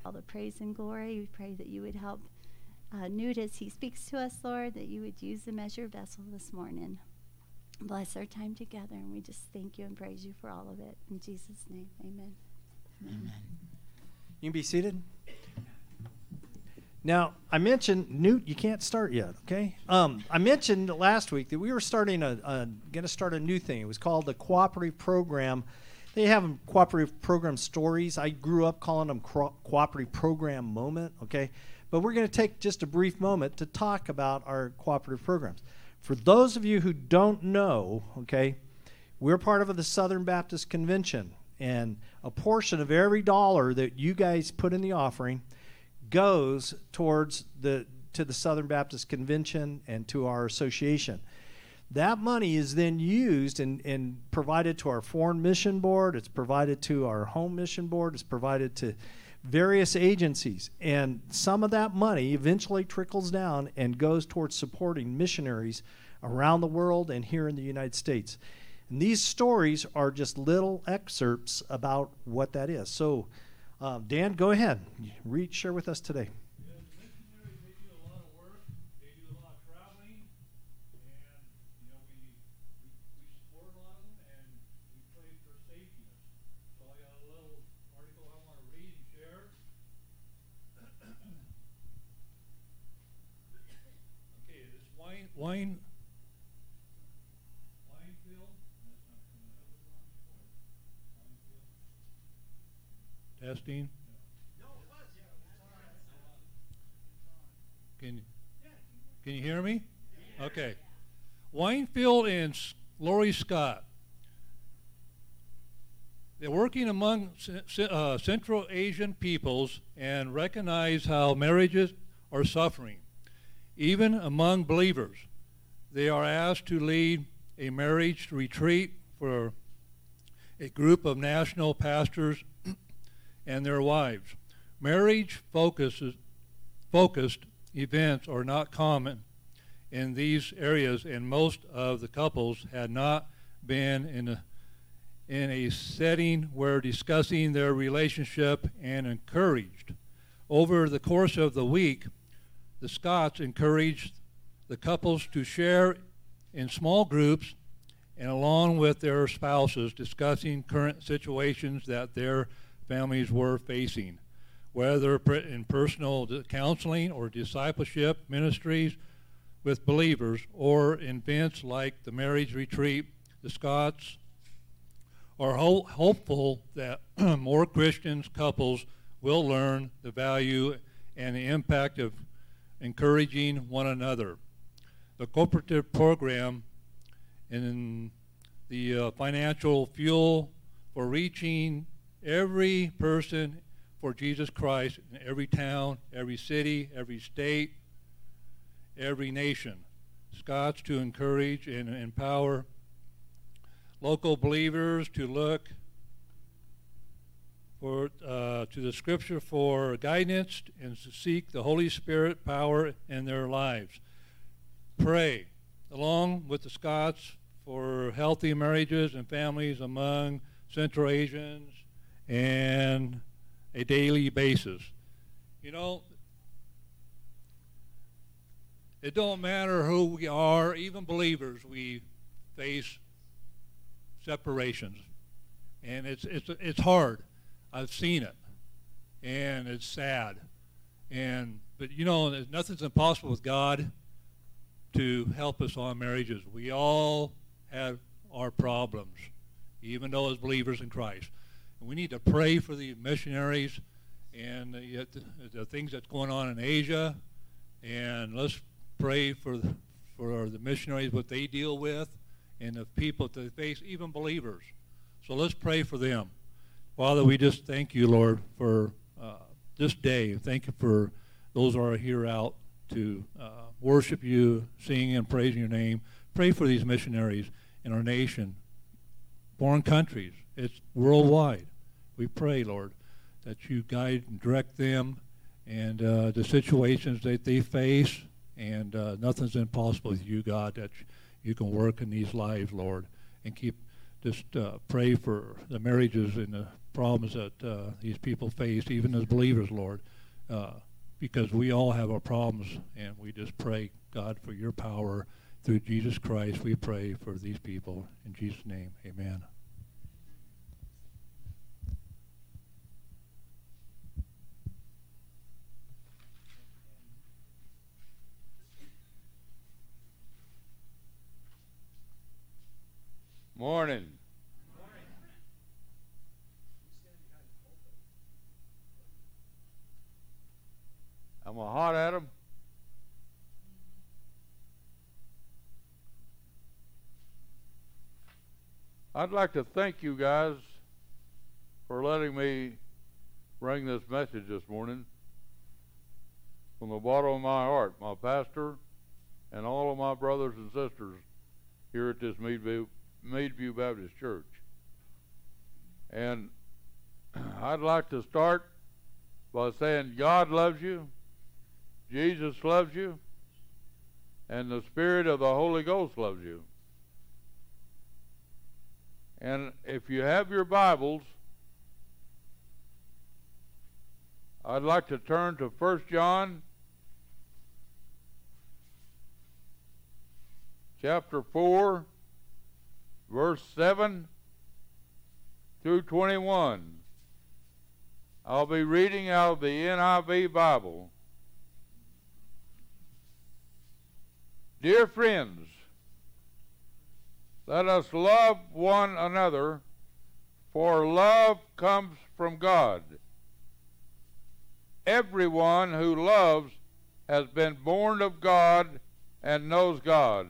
All the praise and glory. We pray that you would help Newt as he speaks to us, Lord, that you would use the measure vessel this morning. Bless our time together, and we just thank you and praise you for all of it. In Jesus' name, amen. Amen. You can be seated. Now, I mentioned, Newt, you can't start yet, okay? I mentioned last week that we were going to start a new thing. It was called the Cooperative Program. They have cooperative program stories. I grew up calling them cooperative program moment, okay? But we're going to take just a brief moment to talk about our cooperative programs. For those of you who don't know, okay, we're part of the Southern Baptist Convention, and a portion of every dollar that you guys put in the offering goes towards to the Southern Baptist Convention and to our association. That money is then used and provided to our Foreign Mission Board. It's provided to our Home Mission Board. It's provided to various agencies. And some of that money eventually trickles down and goes towards supporting missionaries around the world and here in the United States. And these stories are just little excerpts about what that is. So, Dan, go ahead. Share with us today. Winefield. Testing. Can you hear me? Okay. Winefield and Lori Scott. They're working among Central Asian peoples and recognize how marriages are suffering. Even among believers, they are asked to lead a marriage retreat for a group of national pastors and their wives. Marriage-focused events are not common in these areas, and most of the couples had not been in a setting where discussing their relationship and encouraged. Over the course of the week, the Scotts encouraged the couples to share in small groups and along with their spouses discussing current situations that their families were facing, whether in personal counseling or discipleship ministries with believers or in events like the marriage retreat. The Scotts are hopeful that more Christian couples will learn the value and the impact of encouraging one another. The cooperative program and the financial fuel for reaching every person for Jesus Christ in every town, every city, every state, every nation. Scots to encourage and empower local believers to look to the Scripture for guidance and to seek the Holy Spirit power in their lives. Pray, along with the Scots, for healthy marriages and families among Central Asians and a daily basis. You know, it don't matter who we are, even believers, we face separations, and it's hard. I've seen it, and it's sad. But you know, nothing's impossible with God to help us on marriages. We all have our problems, even though as believers in Christ. And we need to pray for the missionaries and the things that's going on in Asia, and let's pray for the missionaries, what they deal with, and the people that they face, even believers. So let's pray for them. Father, we just thank you, Lord, for this day. Thank you for those who are here out to worship you, sing and praise your name. Pray for these missionaries in our nation, foreign countries. It's worldwide. We pray, Lord, that you guide and direct them and the situations that they face, and nothing's impossible with you, God, that you can work in these lives, Lord, and keep just pray for the marriages and the problems that these people face, even as believers, Lord, because we all have our problems, and we just pray, God, for your power through Jesus Christ. We pray for these people. In Jesus' name, amen. Morning. I'm a hot at 'em. I'd like to thank you guys for letting me bring this message this morning from the bottom of my heart, my pastor, and all of my brothers and sisters here at this Meadview Baptist Church. And I'd like to start by saying God loves you, Jesus loves you, and the Spirit of the Holy Ghost loves you. And if you have your Bibles, I'd like to turn to 1 John chapter 4, verse 7 through 21. I'll be reading out of the NIV Bible. Dear friends, let us love one another, for love comes from God. Everyone who loves has been born of God and knows God.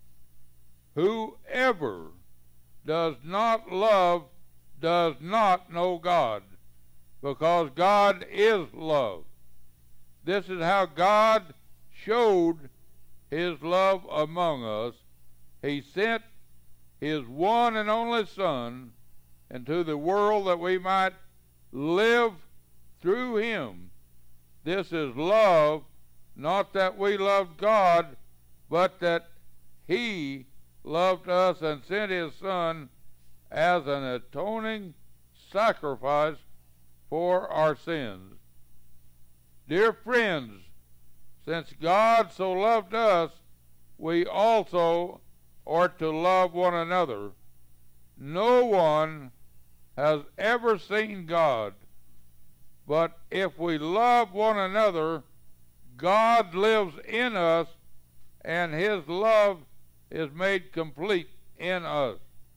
Whoever does not love does not know God, because God is love. This is how God showed his love among us. He sent his one and only Son into the world that we might live through him. This is love, not that we loved God, but that he loved us and sent his Son as an atoning sacrifice for our sins. Dear friends, since God so loved us, we also ought to love one another. No one has ever seen God, but if we love one another, God lives in us, and his love is made complete in us.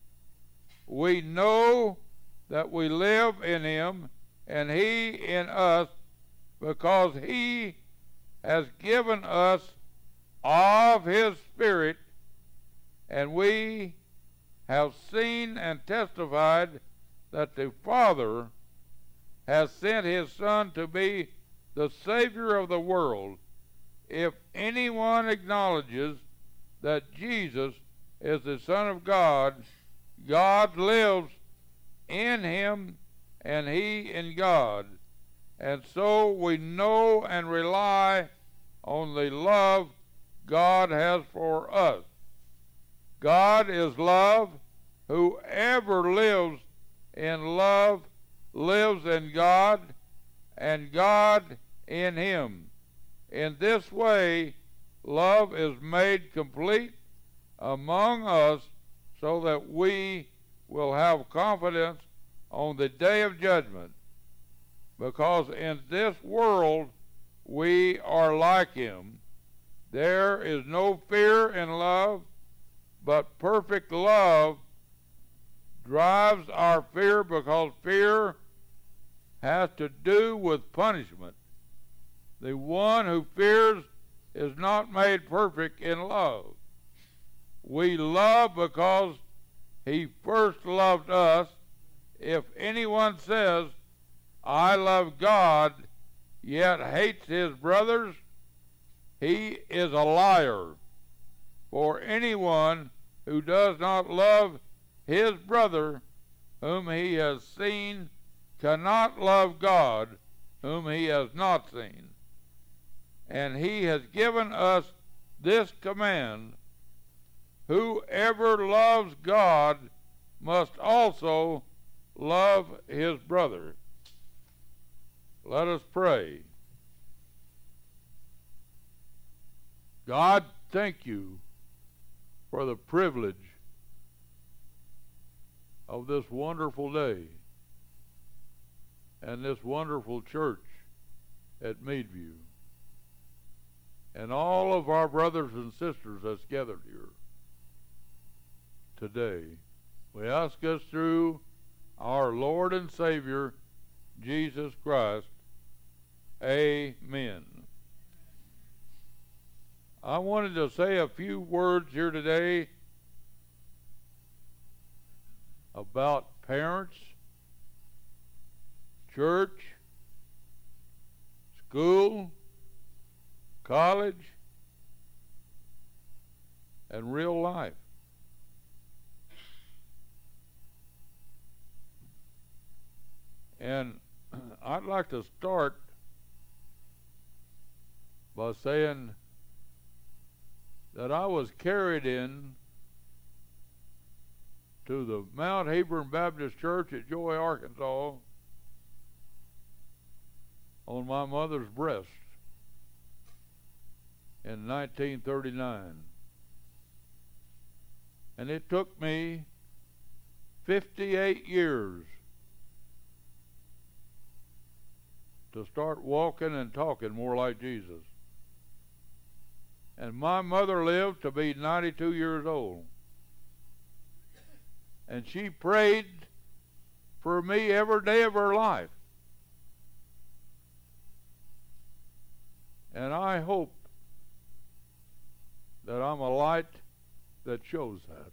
We know that we live in him and he in us, because he has given us of his Spirit, and we have seen and testified that the Father has sent his Son to be the Savior of the world. If anyone acknowledges that Jesus is the Son of God, God lives in him and he in God. And so we know and rely on the love God has for us. God is love. Whoever lives in love lives in God, and God in him. In this way, love is made complete among us, so that we will have confidence on the day of judgment. Because in this world we are like him. There is no fear in love, but perfect love drives our fear, because fear has to do with punishment. The one who fears is not made perfect in love. We love because he first loved us. If anyone says, I love God, yet hates his brothers, he is a liar. For anyone who does not love his brother whom he has seen cannot love God whom he has not seen. And he has given us this command: whoever loves God must also love his brother. Let us pray. God, thank you for the privilege of this wonderful day and this wonderful church at Meadview, and all of our brothers and sisters that's gathered here today. We ask this through our Lord and Savior, Jesus Christ. Amen. I wanted to say a few words here today about parents, church, school, college, and real life. And I'd like to start by saying that I was carried in to the Mount Hebron Baptist Church at Joy, Arkansas, on my mother's breast in 1939. And it took me 58 years to start walking and talking more like Jesus. And my mother lived to be 92 years old. And she prayed for me every day of her life. And I hope that I'm a light that shows that.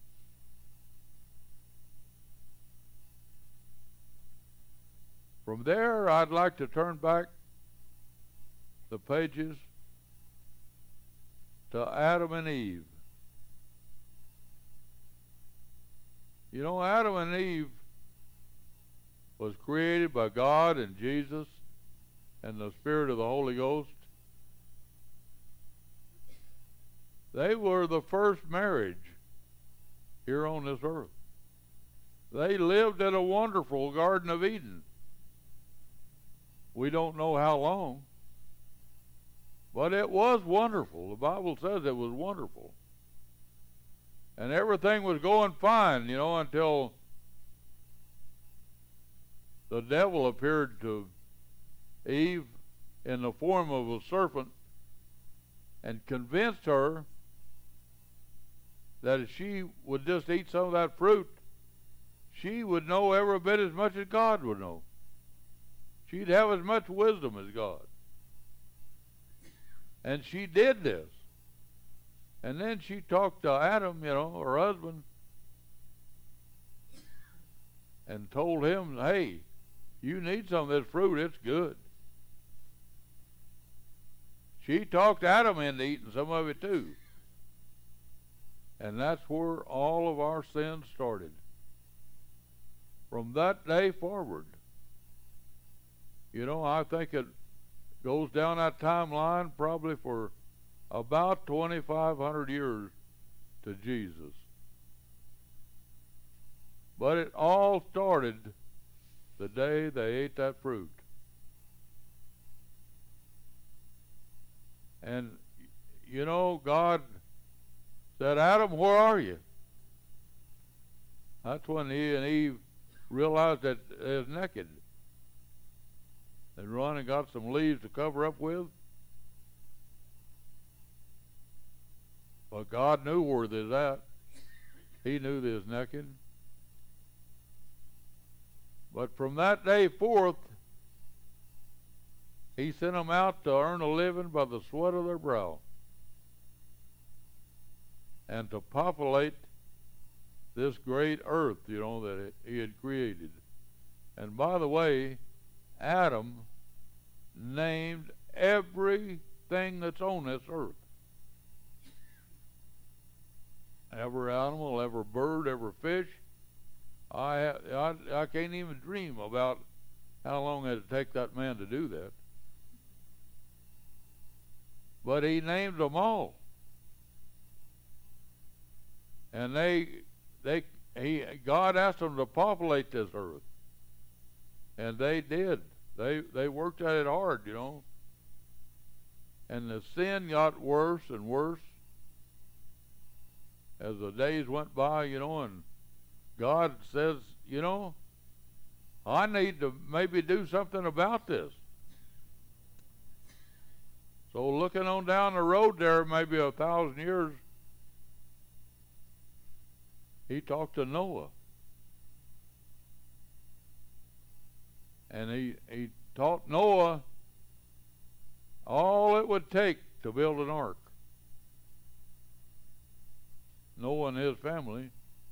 From there, I'd like to turn back the pages to Adam and Eve. You know, Adam and Eve was created by God and Jesus and the Spirit of the Holy Ghost. They were the first marriage here on this earth. They lived in a wonderful Garden of Eden. We don't know how long, but it was wonderful. The Bible says it was wonderful. And everything was going fine, you know, until the devil appeared to Eve in the form of a serpent and convinced her that if she would just eat some of that fruit, she would know every bit as much as God would know. She'd have as much wisdom as God. And she did this. And then she talked to Adam, you know, her husband, and told him, hey, you need some of this fruit, it's good. She talked Adam into eating some of it too. And that's where all of our sins started. From that day forward. You know, I think it goes down that timeline probably for about 2,500 years to Jesus. But it all started the day they ate that fruit. And, you know, God said, Adam, where are you? That's when he and Eve realized that they was naked. They run and got some leaves to cover up with. But God knew where they was at. He knew they was naked. But from that day forth, he sent them out to earn a living by the sweat of their brow and to populate this great earth, you know, that he had created. And by the way, Adam named everything that's on this earth. Every animal, every bird, every fish. I can't even dream about how long it would take that man to do that. But he named them all. And they God asked them to populate this earth, and they did. They worked at it hard, you know. And the sin got worse and worse as the days went by, you know, and God says, you know, I need to maybe do something about this. So looking on down the road there, maybe 1,000 years, he talked to Noah. And he taught Noah all it would take to build an ark. Noah and his family.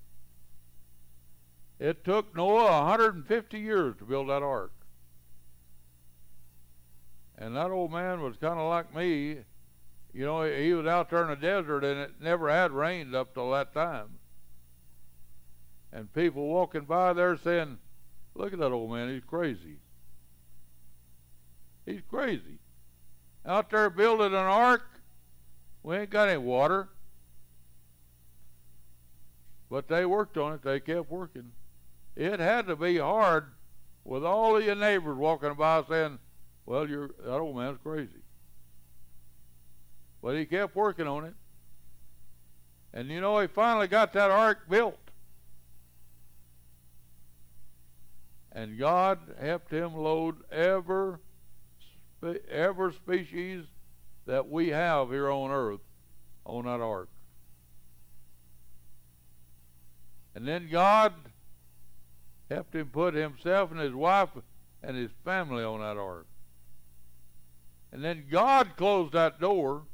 It took Noah 150 years to build that ark. And that old man was kind of like me. You know, he was out there in the desert, and it never had rained up till that time. And people walking by there saying, look at that old man, he's crazy. He's crazy. Out there building an ark, we ain't got any water. But they worked on it, they kept working. It had to be hard with all of your neighbors walking by saying, well, that old man's crazy. But he kept working on it. And you know, he finally got that ark built. And God helped him load every species that we have here on earth on that ark. And then God helped him put himself and his wife and his family on that ark. And then God closed that door.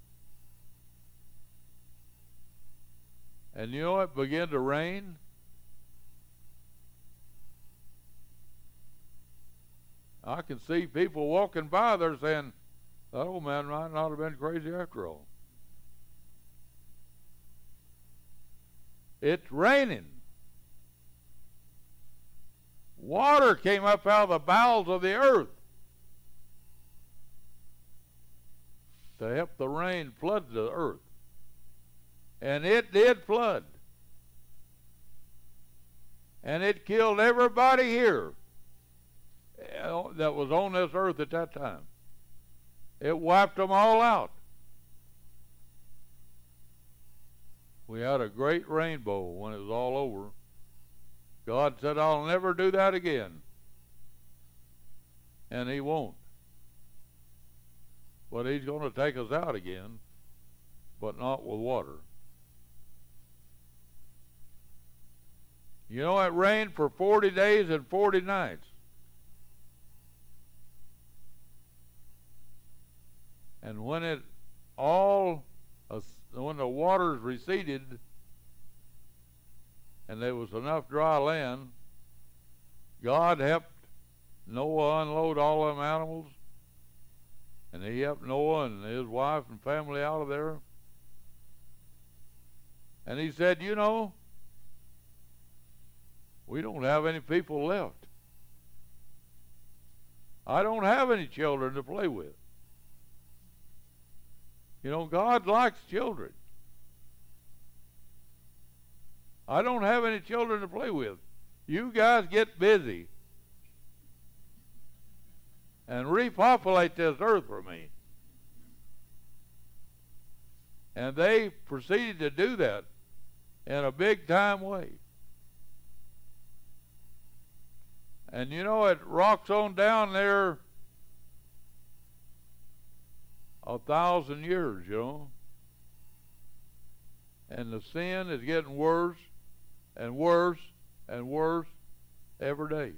And you know, it began to rain. I can see people walking by there saying, that old man might not have been crazy after all. It's raining. Water came up out of the bowels of the earth to help the rain flood the earth. And it did flood. And it killed everybody here that was on this earth at that time. It wiped them all out. We had a great rainbow when it was all over. God said, I'll never do that again. And he won't. But he's going to take us out again, but not with water. You know, it rained for 40 days and 40 nights. And when when the waters receded and there was enough dry land, God helped Noah unload all them animals, and he helped Noah and his wife and family out of there. And he said, you know, we don't have any people left. I don't have any children to play with. You know, God likes children. I don't have any children to play with. You guys get busy and repopulate this earth for me. And they proceeded to do that in a big time way. And you know, it rocks on down there 1,000 years, you know. And the sin is getting worse and worse and worse every day.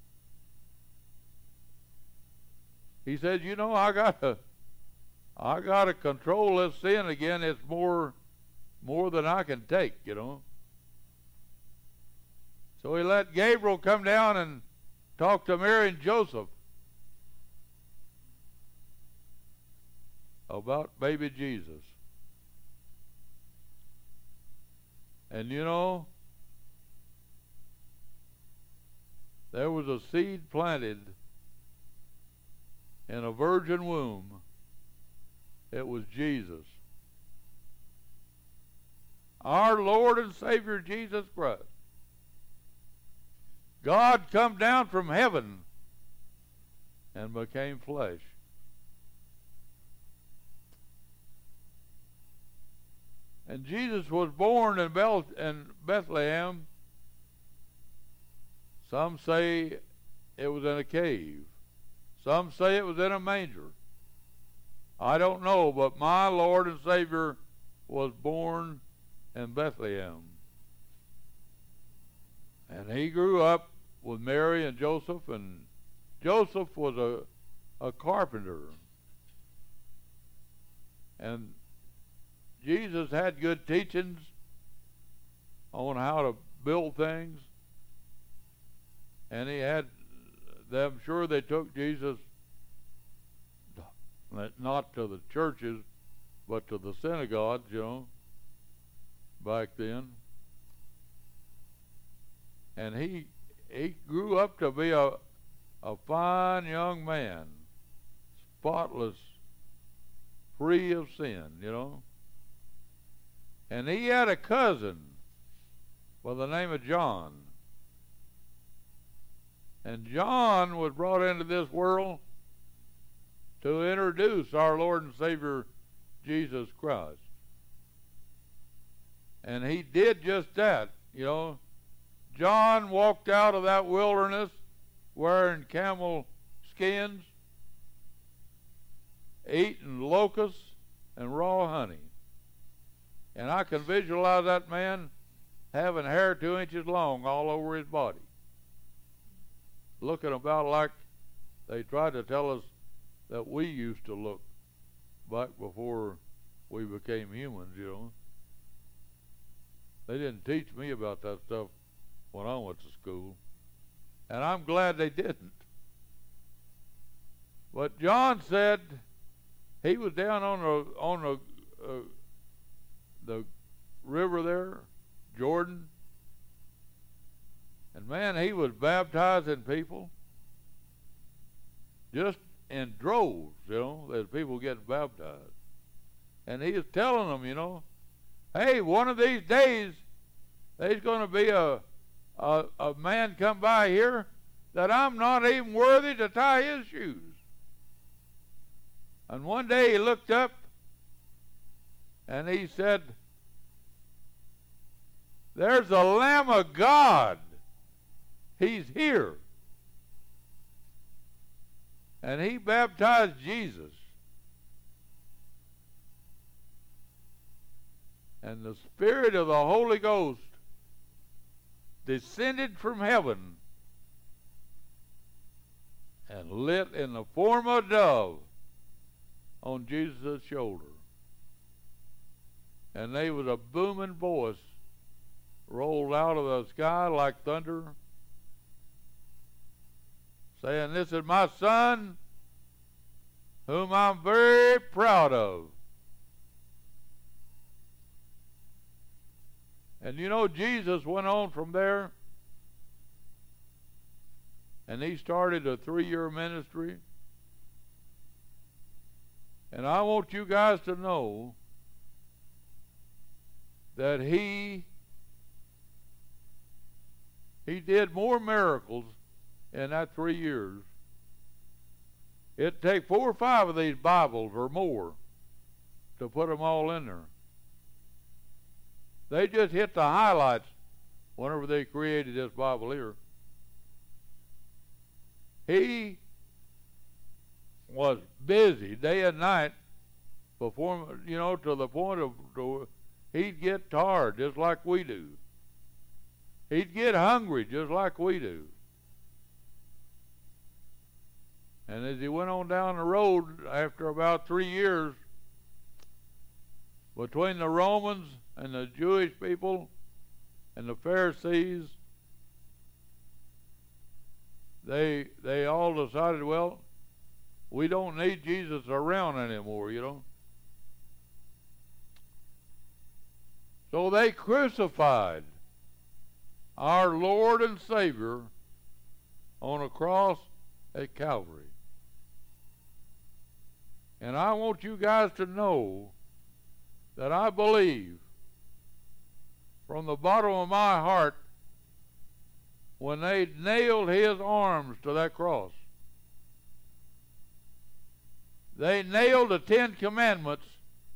He said, you know, I gotta control this sin again. It's more than I can take, you know. So he let Gabriel come down and talk to Mary and Joseph about baby Jesus. And you know, there was a seed planted in a virgin womb. It was Jesus. Our Lord and Savior Jesus Christ. God come down from heaven and became flesh. And Jesus was born in Bethlehem. Some say it was in a cave. Some say it was in a manger. I don't know, but my Lord and Savior was born in Bethlehem. And he grew up with Mary and Joseph, and Joseph was a carpenter. And Jesus had good teachings on how to build things. And he had them, sure they took Jesus not to the churches, but to the synagogues, back then. And he grew up to be a fine young man, spotless, free of sin, And he had a cousin by the name of John. And John was brought into this world to introduce our Lord and Savior Jesus Christ. And he did just that, John walked out of that wilderness wearing camel skins, eating locusts and raw honey. And I can visualize that man having hair 2 inches long all over his body, looking about like they tried to tell us that we used to look back before we became humans, They didn't teach me about that stuff when I went to school, and I'm glad they didn't. But John said he was down on the river there, Jordan, and man, he was baptizing people just in droves, there's people getting baptized. And he was telling them, hey, one of these days there's going to be a man come by here that I'm not even worthy to tie his shoes. And one day he looked up and he said, there's the Lamb of God. He's here. And he baptized Jesus. And the Spirit of the Holy Ghost descended from heaven and lit in the form of a dove on Jesus' shoulder. And there was a booming voice rolled out of the sky like thunder, saying, this is my Son, whom I'm very proud of. And Jesus went on from there, and he started a 3-year ministry. And I want you guys to know that he did more miracles in that 3 years. It'd take 4 or 5 of these Bibles or more to put them all in there. They just hit the highlights whenever they created this Bible here. He was busy day and night before, to the point of he'd get tired just like we do. He'd get hungry just like we do. And as he went on down the road, after about 3 years, between the Romans and the Jewish people and the Pharisees, they all decided, well, we don't need Jesus around anymore, So they crucified our Lord and Savior on a cross at Calvary. And I want you guys to know that I believe from the bottom of my heart when they nailed his arms to that cross. They nailed the 10 Commandments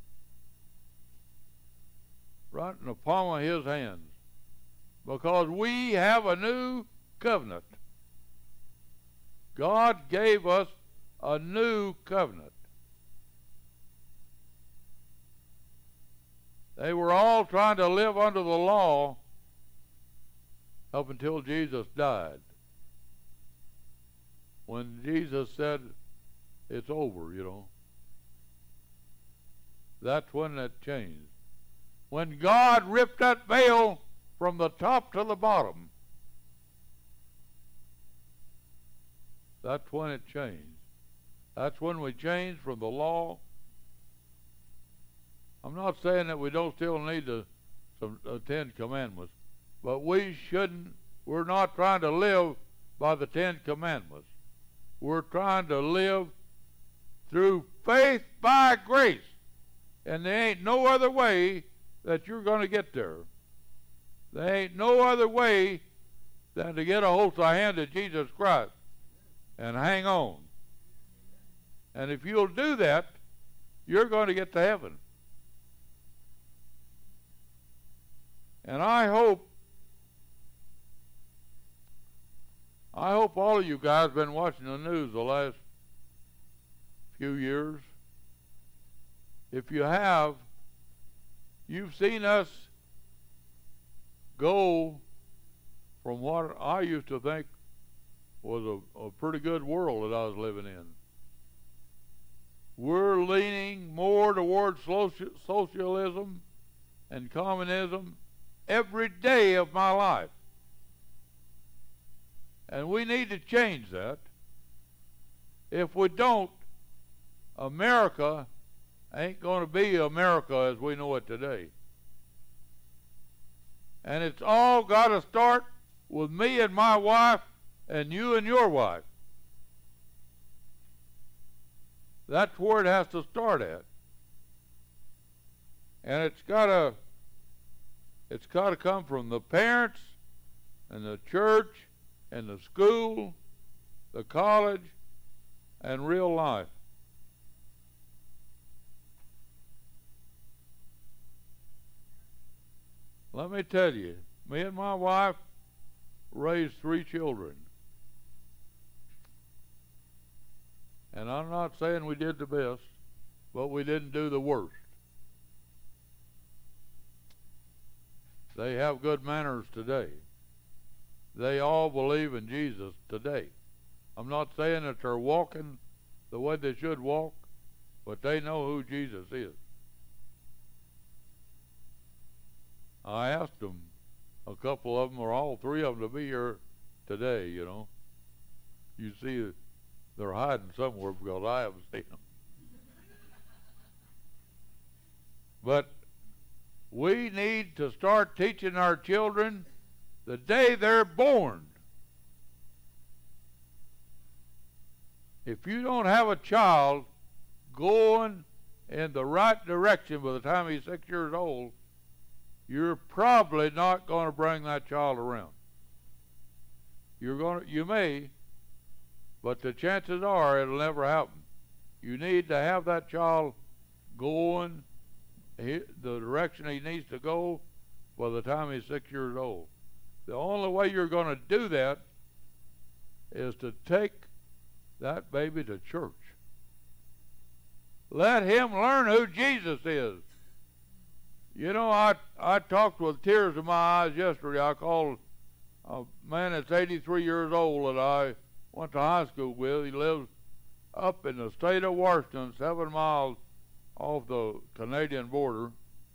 right in the palm of his hands, because we have a new covenant. God gave us a new covenant. They were all trying to live under the law up until Jesus died. When Jesus said, it's over, that's when that changed. When God ripped that veil from the top to the bottom, that's when it changed. That's when we changed from the law. I'm not saying that we don't still need the 10 Commandments, but we're not trying to live by the 10 Commandments. We're trying to live through faith by grace. And there ain't no other way that you're going to get there. There ain't no other way than to get a hold of the hand of Jesus Christ and hang on. And if you'll do that, you're going to get to heaven. And I hope all of you guys have been watching the news the last few years. If you have, you've seen us go from what I used to think was a pretty good world that I was living in. We're leaning more towards socialism and communism every day of my life. And we need to change that. If we don't, America ain't going to be America as we know it today. And it's all got to start with me and my wife and you and your wife. That's where it has to start at. And it's got to come from the parents and the church and the school, the college, and real life. Let me tell you, me and my wife raised 3 children. And I'm not saying we did the best, but we didn't do the worst. They have good manners today. They all believe in Jesus today. I'm not saying that they're walking the way they should walk, but they know who Jesus is. I asked them, a couple of them, or all 3 of them, to be here today, You see, they're hiding somewhere because I haven't seen them. But we need to start teaching our children the day they're born. If you don't have a child going in the right direction by the time he's 6 years old, you're probably not going to bring that child around. You may, but the chances are it'll never happen. You need to have that child going the direction he needs to go by the time he's 6 years old. The only way you're going to do that is to take that baby to church. Let him learn who Jesus is. I talked with tears in my eyes yesterday. I called a man that's 83 years old that I went to high school with. He lives up in the state of Washington, 7 miles off the Canadian border.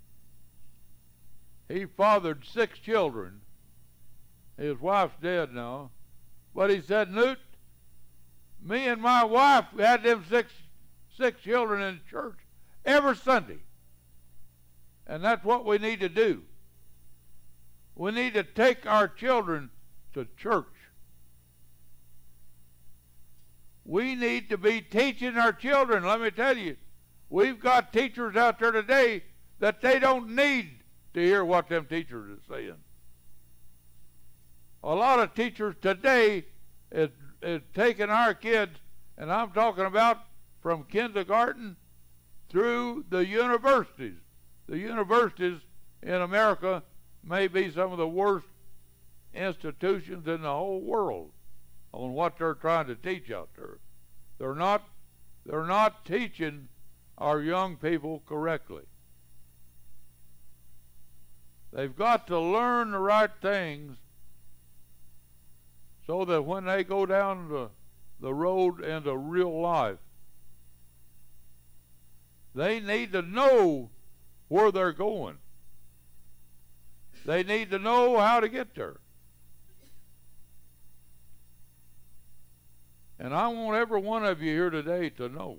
He fathered 6 children. His wife's dead now. But he said, Newt, me and my wife had them six children in church every Sunday. And that's what we need to do. We need to take our children to church. We need to be teaching our children. Let me tell you, we've got teachers out there today that they don't need to hear what them teachers are saying. A lot of teachers today is taking our kids, and I'm talking about from kindergarten through the universities. The universities in America may be some of the worst institutions in the whole world on what they're trying to teach out there. They're not teaching our young people correctly. They've got to learn the right things so that when they go down the road into real life, they need to know where they're going. They need to know how to get there. And I want every one of you here today to know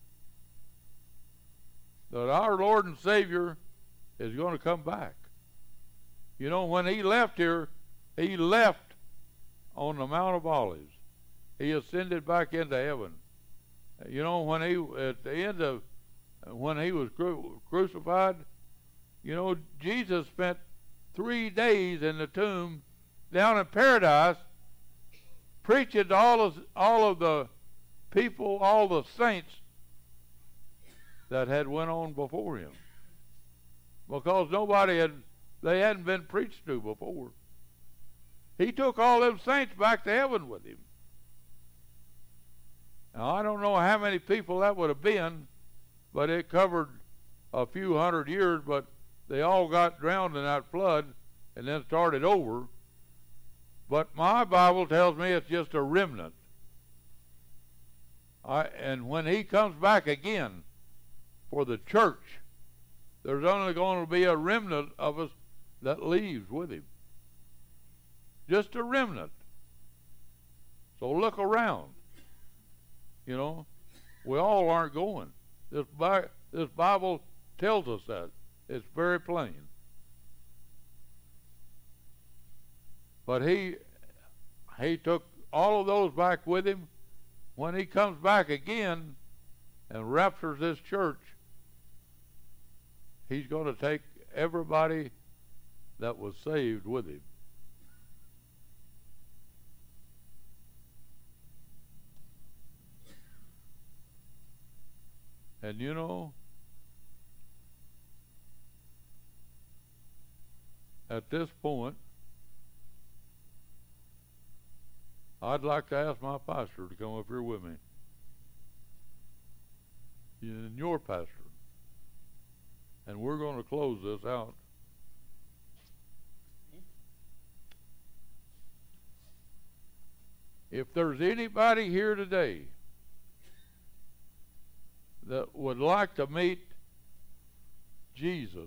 that our Lord and Savior is going to come back. You know, when he left here, he left on the Mount of Olives. He ascended back into heaven. You know, when he, at the end of, when he was crucified, you know, Jesus spent 3 days in the tomb down in paradise preaching to all of the people, all the saints that had went on before him. Because they hadn't been preached to before. He took all them saints back to heaven with him. Now, I don't know how many people that would have been, but it covered a few hundred years, but they all got drowned in that flood and then started over. But my Bible tells me it's just a remnant. And when he comes back again for the church, there's only going to be a remnant of us that leaves with him. Just a remnant. So look around. You know, we all aren't going. This Bible tells us that. It's very plain. But he took all of those back with him. When he comes back again and raptures this church, he's going to take everybody that was saved with him. And you know, at this point, I'd like to ask my pastor to come up here with me. And your pastor. And we're going to close this out. If there's anybody here today that would like to meet Jesus,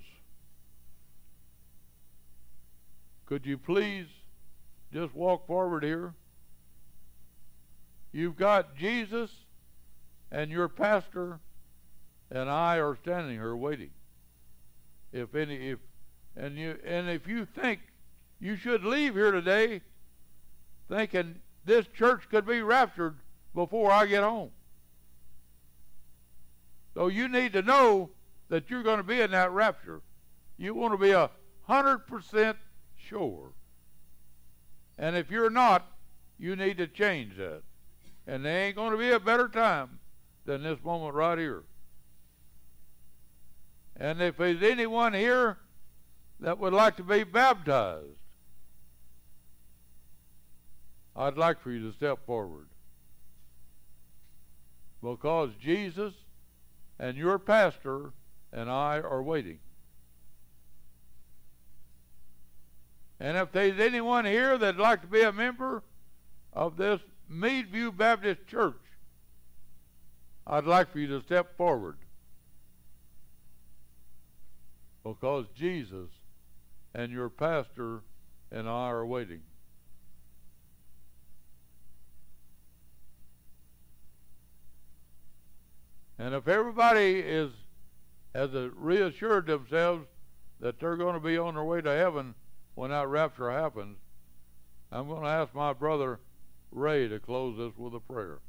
could you please just walk forward here? You've got Jesus and your pastor and I are standing here waiting. If you think you should leave here today thinking this church could be raptured before I get home. So you need to know that you're going to be in that rapture. You want to be 100% sure. And if you're not, you need to change that. And there ain't going to be a better time than this moment right here. And if there's anyone here that would like to be baptized, I'd like for you to step forward. Because Jesus and your pastor and I are waiting. And if there's anyone here that'd like to be a member of this Meadview Baptist Church, I'd like for you to step forward. Because Jesus and your pastor and I are waiting. And if everybody has reassured themselves that they're going to be on their way to heaven when that rapture happens, I'm going to ask my brother Ray to close this with a prayer.